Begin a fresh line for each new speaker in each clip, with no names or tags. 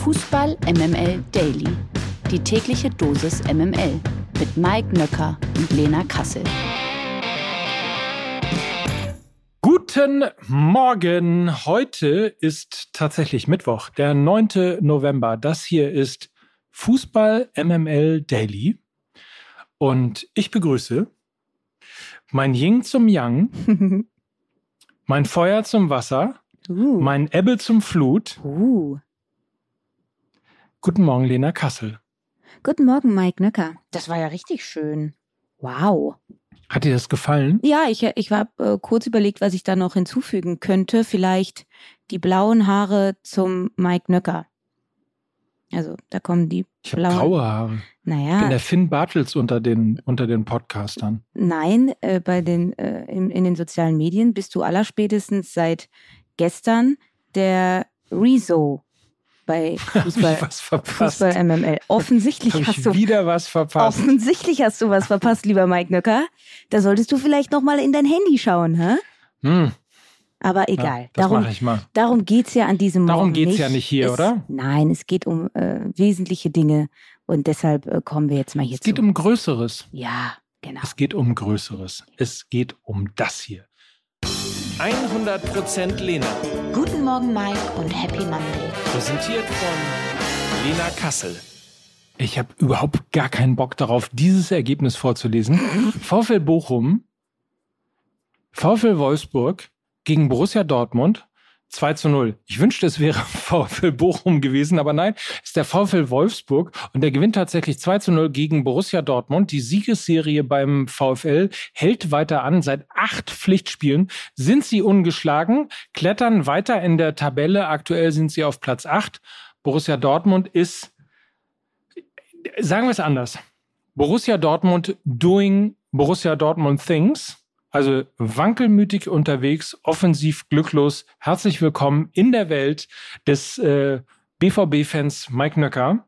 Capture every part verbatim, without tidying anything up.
Fußball M M L Daily. Die tägliche Dosis M M L mit Mike Nöcker und Lena Kassel.
Guten Morgen. Heute ist tatsächlich Mittwoch, der neunte November. Das hier ist Fußball M M L Daily. Und ich begrüße mein Yin zum Yang, mein Feuer zum Wasser, uh. mein Ebbe zum Flut.
Uh.
Guten Morgen, Lena Kassel.
Guten Morgen, Mike Nöcker. Das war ja richtig schön. Wow.
Hat dir das gefallen?
Ja, ich, ich habe äh, kurz überlegt, was ich da noch hinzufügen könnte. Vielleicht die blauen Haare zum Mike Nöcker. Also, da kommen die
ich habe
blauen...
graue Haare.
Naja.
Ich bin der Finn Bartels unter den, unter den Podcastern.
Nein, äh, bei den, äh, in, in den sozialen Medien bist du allerspätestens seit gestern der Rezo bei Fußball,
was verpasst?
Fußball M M L. Offensichtlich
Hab
hast
ich
du
wieder was verpasst.
Offensichtlich hast du was verpasst, lieber Mike Nöcker. Da solltest du vielleicht noch mal in dein Handy schauen, hä?
Hm.
Aber egal.
Ja, das
darum
mache ich mal.
Darum geht's ja an diesem Morgen
Darum geht's
nicht.
ja nicht hier,
es,
oder?
Nein, es geht um äh, wesentliche Dinge und deshalb äh, kommen wir jetzt mal hier
Es geht
zu.
um Größeres.
Ja, genau.
Es geht um Größeres. Es geht um das hier.
hundert Prozent Lena.
Guten Morgen, Mike, und Happy Monday.
Präsentiert von Lena Kassel.
Ich habe überhaupt gar keinen Bock darauf, dieses Ergebnis vorzulesen. VfL Bochum, VfL Wolfsburg gegen Borussia Dortmund, zwei zu null. Ich wünschte, es wäre VfL Bochum gewesen, aber nein, es ist der VfL Wolfsburg und der gewinnt tatsächlich zwei zu null gegen Borussia Dortmund. Die Siegesserie beim VfL hält weiter an. Seit acht Pflichtspielen sind sie ungeschlagen, klettern weiter in der Tabelle. Aktuell sind sie auf Platz acht. Borussia Dortmund ist, sagen wir es anders, Borussia Dortmund doing Borussia Dortmund things. Also wankelmütig unterwegs, offensiv glücklos. Herzlich willkommen in der Welt des äh, B V B-Fans Mike Nöcker.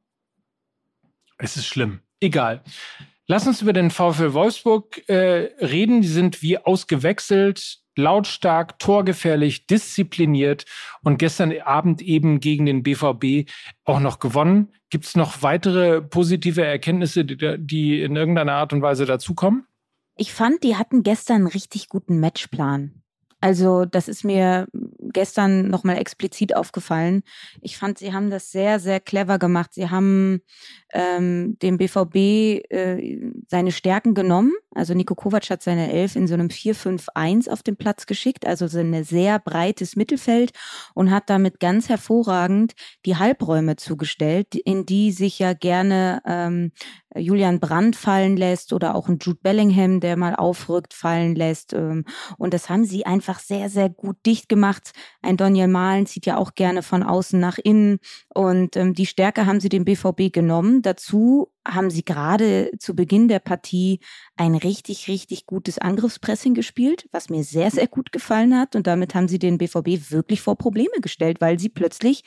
Es ist schlimm. Egal. Lass uns über den VfL Wolfsburg äh, reden. Die sind wie ausgewechselt, lautstark, torgefährlich, diszipliniert und gestern Abend eben gegen den B V B auch noch gewonnen. Gibt es noch weitere positive Erkenntnisse, die, die in irgendeiner Art und Weise dazukommen?
Ich fand, die hatten gestern einen richtig guten Matchplan. Also das ist mir gestern nochmal explizit aufgefallen. Ich fand, sie haben das sehr, sehr clever gemacht. Sie haben ähm, dem B V B äh, seine Stärken genommen. Also Niko Kovac hat seine Elf in so einem vier fünf eins auf den Platz geschickt, also so ein sehr breites Mittelfeld und hat damit ganz hervorragend die Halbräume zugestellt, in die sich ja gerne ähm, Julian Brandt fallen lässt oder auch ein Jude Bellingham, der mal aufrückt, fallen lässt. Ähm, und das haben sie einfach sehr, sehr gut dicht gemacht. Ein Daniel Mahlen zieht ja auch gerne von außen nach innen und ähm, die Stärke haben sie dem B V B genommen. Dazu haben sie gerade zu Beginn der Partie ein richtig, richtig gutes Angriffspressing gespielt, was mir sehr, sehr gut gefallen hat. Und damit haben sie den B V B wirklich vor Probleme gestellt, weil sie plötzlich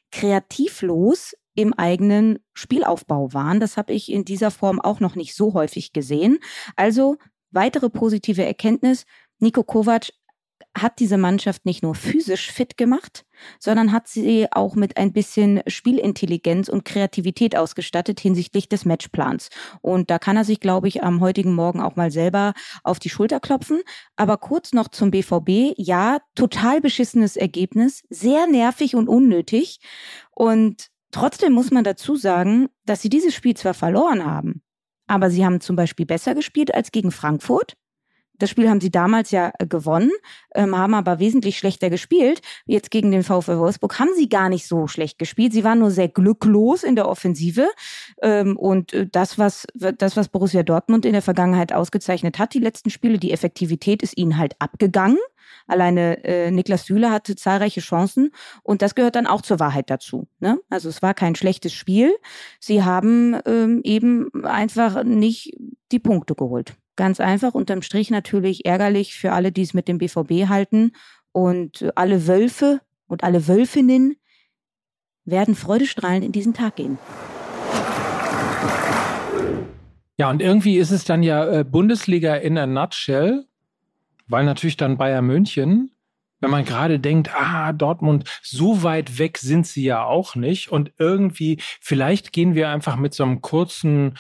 kreativlos im eigenen Spielaufbau waren. Das habe ich in dieser Form auch noch nicht so häufig gesehen. Also weitere positive Erkenntnis, Niko Kovac hat diese Mannschaft nicht nur physisch fit gemacht, sondern hat sie auch mit ein bisschen Spielintelligenz und Kreativität ausgestattet hinsichtlich des Matchplans. Und da kann er sich, glaube ich, am heutigen Morgen auch mal selber auf die Schulter klopfen. Aber kurz noch zum B V B. Ja, total beschissenes Ergebnis, sehr nervig und unnötig. Und trotzdem muss man dazu sagen, dass sie dieses Spiel zwar verloren haben, aber sie haben zum Beispiel besser gespielt als gegen Frankfurt. Das Spiel haben sie damals ja gewonnen, ähm, haben aber wesentlich schlechter gespielt. Jetzt gegen den VfL Wolfsburg haben sie gar nicht so schlecht gespielt. Sie waren nur sehr glücklos in der Offensive. Ähm, und das was, das, was Borussia Dortmund in der Vergangenheit ausgezeichnet hat, die letzten Spiele, die Effektivität ist ihnen halt abgegangen. Alleine äh, Niklas Süle hatte zahlreiche Chancen und das gehört dann auch zur Wahrheit dazu. Ne? Also es war kein schlechtes Spiel. Sie haben ähm, eben einfach nicht die Punkte geholt. Ganz einfach, unterm Strich natürlich ärgerlich für alle, die es mit dem B V B halten. Und alle Wölfe und alle Wölfinnen werden freudestrahlend in diesen Tag gehen.
Ja, und irgendwie ist es dann ja äh, Bundesliga in a nutshell, weil natürlich dann Bayern München wenn man gerade denkt, ah, Dortmund, so weit weg sind sie ja auch nicht. Und irgendwie, vielleicht gehen wir einfach mit so einem kurzen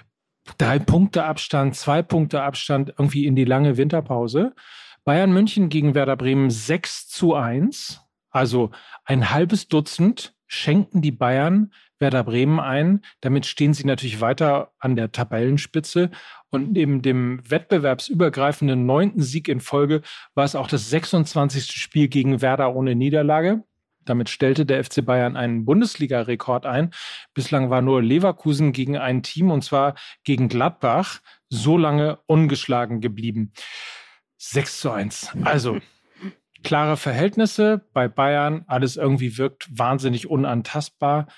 Drei-Punkte-Abstand, Zwei-Punkte-Abstand irgendwie in die lange Winterpause. Bayern München gegen Werder Bremen sechs zu eins. Also ein halbes Dutzend schenken die Bayern Werder Bremen ein. Damit stehen sie natürlich weiter an der Tabellenspitze. Und neben dem wettbewerbsübergreifenden neunten Sieg in Folge war es auch das sechsundzwanzigste Spiel gegen Werder ohne Niederlage. Damit stellte der F C Bayern einen Bundesliga-Rekord ein. Bislang war nur Leverkusen gegen ein Team, und zwar gegen Gladbach, so lange ungeschlagen geblieben. sechs zu eins. Also klare Verhältnisse bei Bayern. Alles irgendwie wirkt wahnsinnig unantastbar.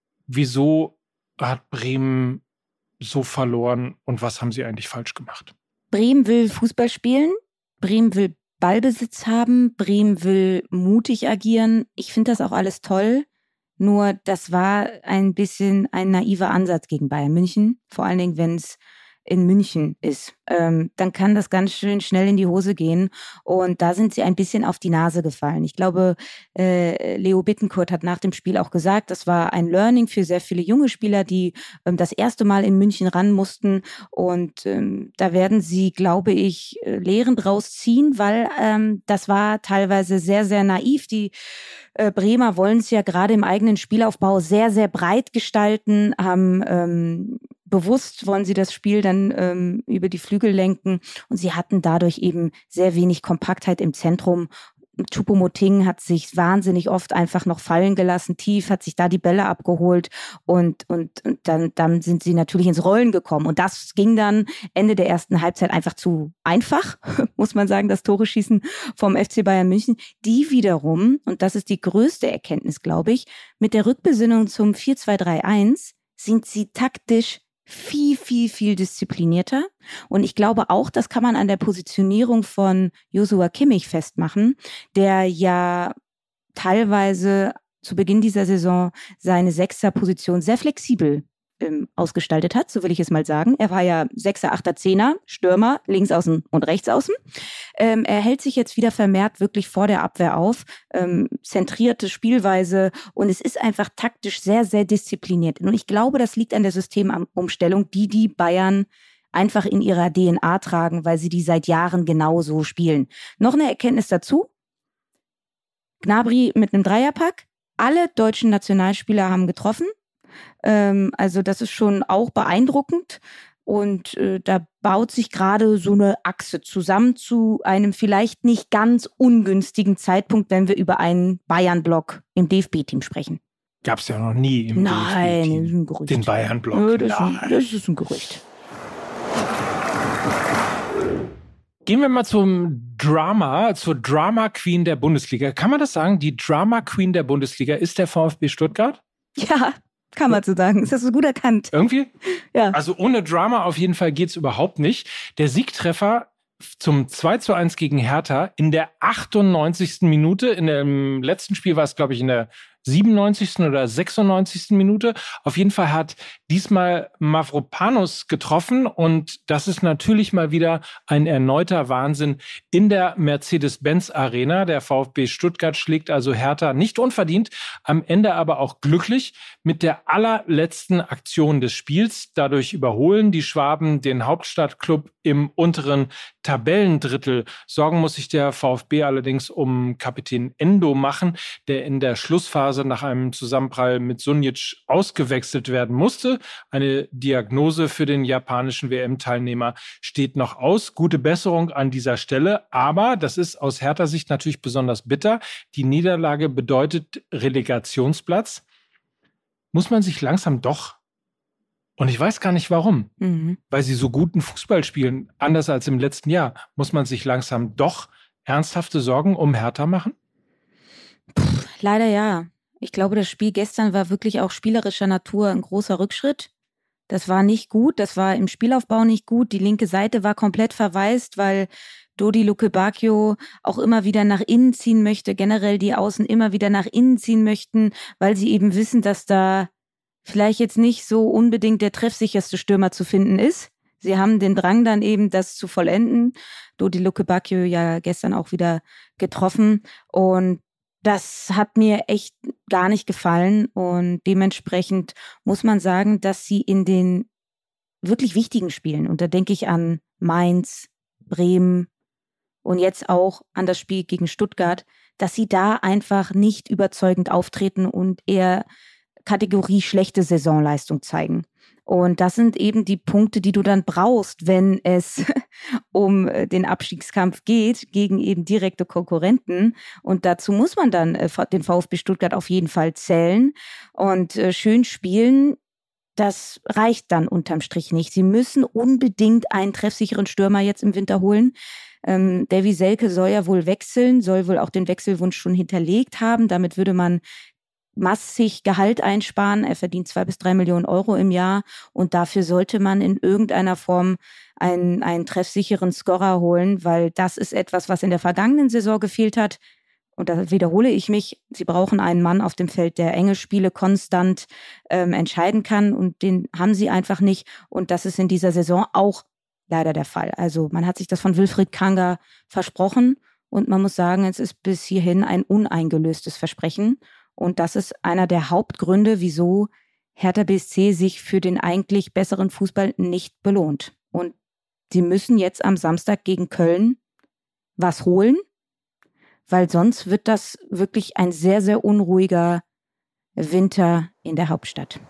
Wieso hat Bremen so verloren und was haben sie eigentlich falsch gemacht?
Bremen will Fußball spielen. Bremen will Ballbesitz haben. Bremen will mutig agieren. Ich finde das auch alles toll. Nur das war ein bisschen ein naiver Ansatz gegen Bayern München. Vor allen Dingen, wenn es in München ist, ähm, dann kann das ganz schön schnell in die Hose gehen. Und da sind sie ein bisschen auf die Nase gefallen. Ich glaube, äh, Leo Bittencourt hat nach dem Spiel auch gesagt, das war ein Learning für sehr viele junge Spieler, die ähm, das erste Mal in München ran mussten. Und ähm, da werden sie, glaube ich, Lehren draus ziehen, weil ähm, das war teilweise sehr, sehr naiv. Die äh, Bremer wollen es ja gerade im eigenen Spielaufbau sehr, sehr breit gestalten, haben ähm, bewusst wollen sie das Spiel dann ähm, über die Flügel lenken und sie hatten dadurch eben sehr wenig Kompaktheit im Zentrum. Choupo-Moting hat sich wahnsinnig oft einfach noch fallen gelassen, tief, hat sich da die Bälle abgeholt und, und, und dann, dann sind sie natürlich ins Rollen gekommen. Und das ging dann Ende der ersten Halbzeit einfach zu einfach, muss man sagen, das Tore schießen vom F C Bayern München. Die wiederum, und das ist die größte Erkenntnis, glaube ich, mit der Rückbesinnung zum vier zwei drei eins sind sie taktisch viel, viel, viel disziplinierter. Und ich glaube auch, das kann man an der Positionierung von Joshua Kimmich festmachen, der ja teilweise zu Beginn dieser Saison seine Sechser-Position sehr flexibel ähm, ausgestaltet hat, so will ich es mal sagen. Er war ja Sechser, Achter, Zehner, Stürmer, links außen und rechts außen. Ähm, er hält sich jetzt wieder vermehrt wirklich vor der Abwehr auf, ähm, zentrierte Spielweise und es ist einfach taktisch sehr, sehr diszipliniert. Und ich glaube, das liegt an der Systemumstellung, die die Bayern einfach in ihrer D N A tragen, weil sie die seit Jahren genauso spielen. Noch eine Erkenntnis dazu. Gnabry mit einem Dreierpack. Alle deutschen Nationalspieler haben getroffen. Ähm, also das ist schon auch beeindruckend. Und äh, da baut sich gerade so eine Achse zusammen zu einem vielleicht nicht ganz ungünstigen Zeitpunkt, wenn wir über einen Bayern-Block im D F B-Team sprechen.
Gab es ja noch nie im
Nein,
D F B-Team.
das ist ein Gerücht.
Den Bayern-Block.
Ja, das, ist ein, das ist ein Gerücht.
Gehen wir mal zum Drama, zur Drama Queen der Bundesliga. Kann man das sagen? Die Drama Queen der Bundesliga ist der VfB Stuttgart?
Ja, kann man so sagen. Ist das so gut erkannt?
Irgendwie?
Ja.
Also ohne Drama auf jeden Fall geht's überhaupt nicht. Der Siegtreffer zum zwei zu eins gegen Hertha in der achtundneunzigsten Minute. In dem letzten Spiel war es, glaube ich, in der siebenundneunzigsten oder sechsundneunzigsten Minute. Auf jeden Fall hat diesmal Mavropanos getroffen und das ist natürlich mal wieder ein erneuter Wahnsinn in der Mercedes-Benz-Arena. Der VfB Stuttgart schlägt also Hertha nicht unverdient, am Ende aber auch glücklich mit der allerletzten Aktion des Spiels. Dadurch überholen die Schwaben den Hauptstadtklub im unteren Tabellendrittel. Sorgen muss sich der VfB allerdings um Kapitän Endo machen, der in der Schlussphase nach einem Zusammenprall mit Sunjic ausgewechselt werden musste. Eine Diagnose für den japanischen W M-Teilnehmer steht noch aus. Gute Besserung an dieser Stelle, aber das ist aus Hertha-Sicht natürlich besonders bitter. Die Niederlage bedeutet Relegationsplatz. Muss man sich langsam doch, und ich weiß gar nicht warum, mhm. weil sie so guten Fußball spielen, anders als im letzten Jahr, muss man sich langsam doch ernsthafte Sorgen um Hertha machen?
Puh, leider ja. Ich glaube, das Spiel gestern war wirklich auch spielerischer Natur ein großer Rückschritt. Das war nicht gut, das war im Spielaufbau nicht gut. Die linke Seite war komplett verwaist, weil Dodi Lukebakio auch immer wieder nach innen ziehen möchte, generell die Außen immer wieder nach innen ziehen möchten, weil sie eben wissen, dass da vielleicht jetzt nicht so unbedingt der treffsicherste Stürmer zu finden ist. Sie haben den Drang dann eben, das zu vollenden. Dodi Lukebakio ja gestern auch wieder getroffen. Und das hat mir echt gar nicht gefallen. Und dementsprechend muss man sagen, dass sie in den wirklich wichtigen Spielen, und da denke ich an Mainz, Bremen und jetzt auch an das Spiel gegen Stuttgart, dass sie da einfach nicht überzeugend auftreten und eher Kategorie schlechte Saisonleistung zeigen. Und das sind eben die Punkte, die du dann brauchst, wenn es um den Abstiegskampf geht, gegen eben direkte Konkurrenten. Und dazu muss man dann den VfB Stuttgart auf jeden Fall zählen und schön spielen. Das reicht dann unterm Strich nicht. Sie müssen unbedingt einen treffsicheren Stürmer jetzt im Winter holen. Ähm, Davy Selke soll ja wohl wechseln, soll wohl auch den Wechselwunsch schon hinterlegt haben. Damit würde man massig Gehalt einsparen. Er verdient zwei bis drei Millionen Euro im Jahr und dafür sollte man in irgendeiner Form einen, einen treffsicheren Scorer holen, weil das ist etwas, was in der vergangenen Saison gefehlt hat. Und da wiederhole ich mich, sie brauchen einen Mann auf dem Feld, der enge Spiele konstant ähm, entscheiden kann und den haben sie einfach nicht. Und das ist in dieser Saison auch leider der Fall. Also man hat sich das von Wilfried Kanga versprochen und man muss sagen, es ist bis hierhin ein uneingelöstes Versprechen. Und das ist einer der Hauptgründe, wieso Hertha B S C sich für den eigentlich besseren Fußball nicht belohnt. Und sie müssen jetzt am Samstag gegen Köln was holen, weil sonst wird das wirklich ein sehr, sehr unruhiger Winter in der Hauptstadt.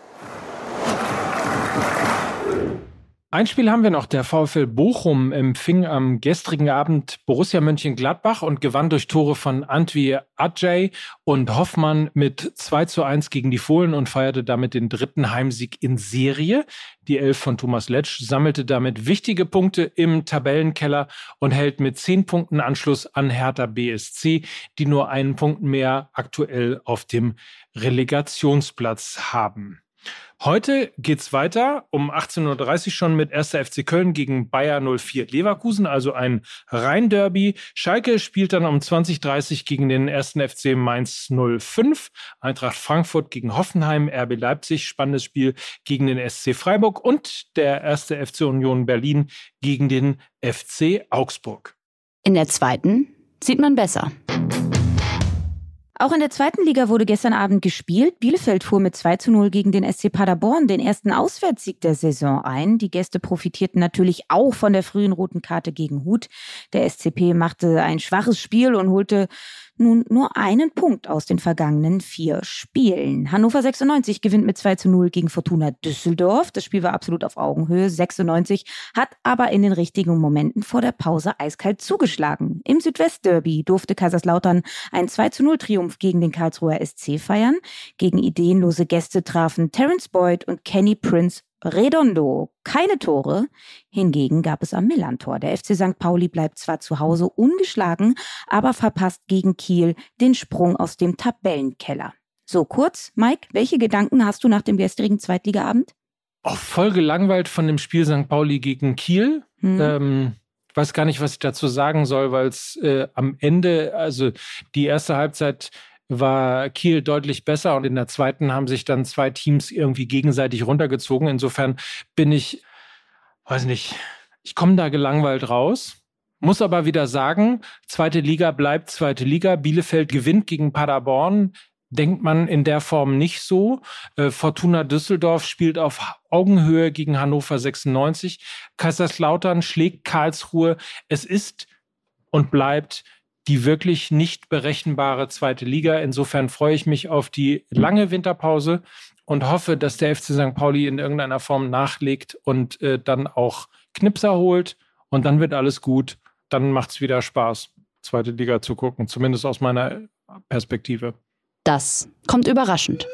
Ein Spiel haben wir noch. Der VfL Bochum empfing am gestrigen Abend Borussia Mönchengladbach und gewann durch Tore von Antwi Adjei und Hoffmann mit zwei zu eins gegen die Fohlen und feierte damit den dritten Heimsieg in Serie. Die Elf von Thomas Letsch sammelte damit wichtige Punkte im Tabellenkeller und hält mit zehn Punkten Anschluss an Hertha B S C, die nur einen Punkt mehr aktuell auf dem Relegationsplatz haben. Heute geht's weiter, um achtzehn Uhr dreißig schon mit erster F C Köln gegen Bayer null vier Leverkusen, also ein Rhein-Derby. Schalke spielt dann um zwanzig Uhr dreißig gegen den ersten F C Mainz null fünf. Eintracht Frankfurt gegen Hoffenheim, R B Leipzig, spannendes Spiel gegen den S C Freiburg und der erste F C Union Berlin gegen den F C Augsburg.
In der zweiten sieht man besser.
Auch in der zweiten Liga wurde gestern Abend gespielt. Bielefeld fuhr mit zwei zu null gegen den S C Paderborn den ersten Auswärtssieg der Saison ein. Die Gäste profitierten natürlich auch von der frühen roten Karte gegen Huth. Der S C P machte ein schwaches Spiel und holte nun nur einen Punkt aus den vergangenen vier Spielen. Hannover sechsundneunzig gewinnt mit zwei zu null gegen Fortuna Düsseldorf. Das Spiel war absolut auf Augenhöhe. sechsundneunzig hat aber in den richtigen Momenten vor der Pause eiskalt zugeschlagen. Im Südwestderby durfte Kaiserslautern ein zwei zu null Triumph gegen den Karlsruher S C feiern. Gegen ideenlose Gäste trafen Terence Boyd und Kenny Prince Redondo. Keine Tore. Hingegen gab es am Millantor. Der F C Sankt Pauli bleibt zwar zu Hause ungeschlagen, aber verpasst gegen Kiel den Sprung aus dem Tabellenkeller. So kurz, Mike, welche Gedanken hast du nach dem gestrigen Zweitligaabend?
Auch voll gelangweilt von dem Spiel Sankt Pauli gegen Kiel. Hm. Ähm, ich weiß gar nicht, was ich dazu sagen soll, weil es äh, am Ende, also die erste Halbzeit war Kiel deutlich besser und in der zweiten haben sich dann zwei Teams irgendwie gegenseitig runtergezogen. Insofern bin ich, weiß nicht, ich komme da gelangweilt raus. Muss aber wieder sagen, zweite Liga bleibt zweite Liga. Bielefeld gewinnt gegen Paderborn. Denkt man in der Form nicht so. Äh, Fortuna Düsseldorf spielt auf Augenhöhe gegen Hannover sechsundneunzig. Kaiserslautern schlägt Karlsruhe. Es ist und bleibt die wirklich nicht berechenbare zweite Liga. Insofern freue ich mich auf die lange Winterpause und hoffe, dass der F C Sankt Pauli in irgendeiner Form nachlegt und äh, dann auch Knipser holt. Und dann wird alles gut. Dann macht es wieder Spaß, zweite Liga zu gucken. Zumindest aus meiner Perspektive.
Das kommt überraschend.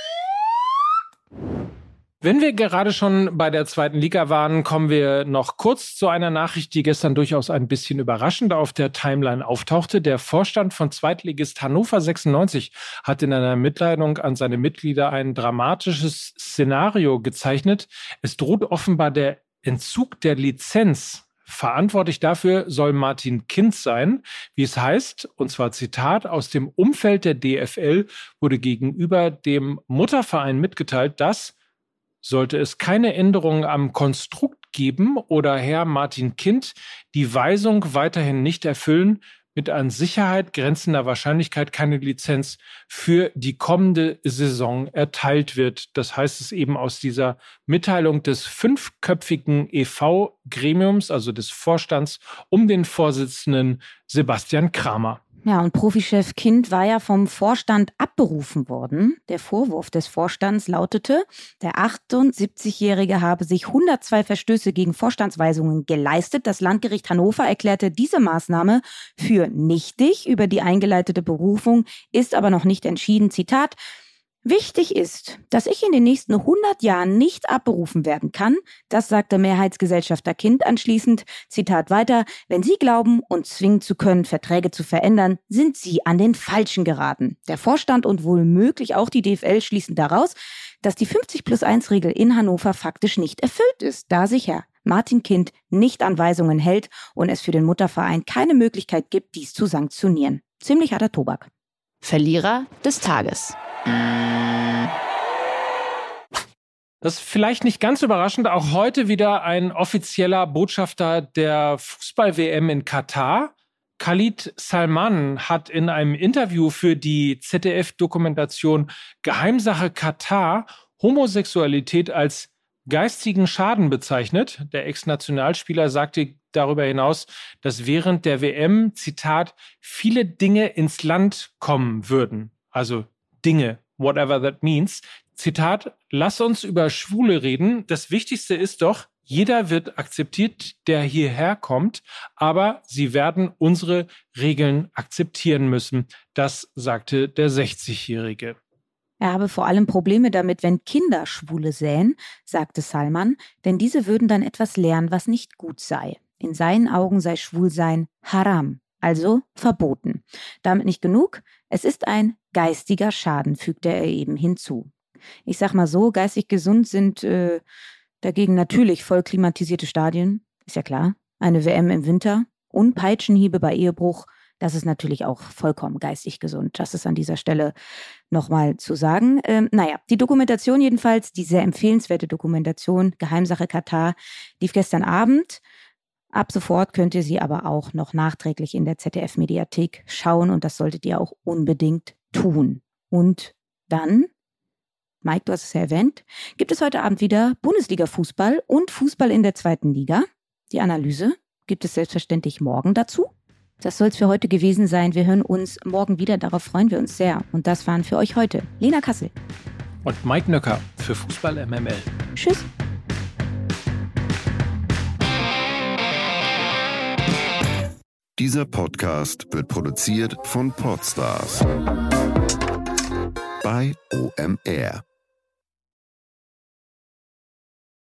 Wenn wir gerade schon bei der zweiten Liga waren, kommen wir noch kurz zu einer Nachricht, die gestern durchaus ein bisschen überraschend auf der Timeline auftauchte. Der Vorstand von Zweitligist Hannover sechsundneunzig hat in einer Mitteilung an seine Mitglieder ein dramatisches Szenario gezeichnet. Es droht offenbar der Entzug der Lizenz. Verantwortlich dafür soll Martin Kinz sein, wie es heißt, und zwar Zitat, aus dem Umfeld der D F L wurde gegenüber dem Mutterverein mitgeteilt, dass sollte es keine Änderungen am Konstrukt nachgeben oder Herr Martin Kind die Weisung weiterhin nicht erfüllen, mit an Sicherheit grenzender Wahrscheinlichkeit keine Lizenz für die kommende Saison erteilt wird. Das heißt es eben aus dieser Mitteilung des fünfköpfigen E V-Gremiums, also des Vorstands, um den Vorsitzenden Sebastian Kramer.
Ja, und Profichef Kind war ja vom Vorstand abberufen worden. Der Vorwurf des Vorstands lautete, der achtundsiebzigjährige habe sich hundertzwei Verstöße gegen Vorstandsweisungen geleistet. Das Landgericht Hannover erklärte diese Maßnahme für nichtig. Über die eingeleitete Berufung ist aber noch nicht entschieden. Zitat: Wichtig ist, dass ich in den nächsten hundert Jahren nicht abberufen werden kann. Das sagte Mehrheitsgesellschafter Kind anschließend. Zitat weiter: Wenn Sie glauben, uns zwingen zu können, Verträge zu verändern, sind Sie an den Falschen geraten. Der Vorstand und womöglich auch die D F L schließen daraus, dass die fünfzig plus eins Regel in Hannover faktisch nicht erfüllt ist, da sich Herr Martin Kind nicht an Weisungen hält und es für den Mutterverein keine Möglichkeit gibt, dies zu sanktionieren. Ziemlich harter Tobak.
Verlierer des Tages.
Das ist vielleicht nicht ganz überraschend. Auch heute wieder ein offizieller Botschafter der Fußball-W M in Katar. Khalid Salman hat in einem Interview für die Z D F-Dokumentation Geheimsache Katar Homosexualität als geistigen Schaden bezeichnet. Der Ex-Nationalspieler sagte darüber hinaus, dass während der W M, Zitat, viele Dinge ins Land kommen würden. Also Dinge, whatever that means. Zitat: Lass uns über Schwule reden. Das Wichtigste ist doch, jeder wird akzeptiert, der hierher kommt, aber sie werden unsere Regeln akzeptieren müssen. Das sagte der sechzigjährige.
Er habe vor allem Probleme damit, wenn Kinder Schwule sähen, sagte Salman, denn diese würden dann etwas lernen, was nicht gut sei. In seinen Augen sei Schwulsein Haram, also verboten. Damit nicht genug, es ist ein geistiger Schaden, fügte er eben hinzu. Ich sag mal so, geistig gesund sind äh, dagegen natürlich voll klimatisierte Stadien, ist ja klar, eine W M im Winter und Peitschenhiebe bei Ehebruch, das ist natürlich auch vollkommen geistig gesund. Das ist an dieser Stelle nochmal zu sagen. Ähm, naja, die Dokumentation jedenfalls, die sehr empfehlenswerte Dokumentation Geheimsache Katar, lief gestern Abend. Ab sofort könnt ihr sie aber auch noch nachträglich in der Z D F-Mediathek schauen und das solltet ihr auch unbedingt tun. Und dann, Mike, du hast es ja erwähnt, gibt es heute Abend wieder Bundesliga-Fußball und Fußball in der zweiten Liga. Die Analyse gibt es selbstverständlich morgen dazu. Das soll es für heute gewesen sein. Wir hören uns morgen wieder, darauf freuen wir uns sehr. Und das waren für euch heute Lena Kassel
und Mike Nöcker für Fußball M M L.
Tschüss.
Dieser Podcast wird produziert von Podstars bei O M R.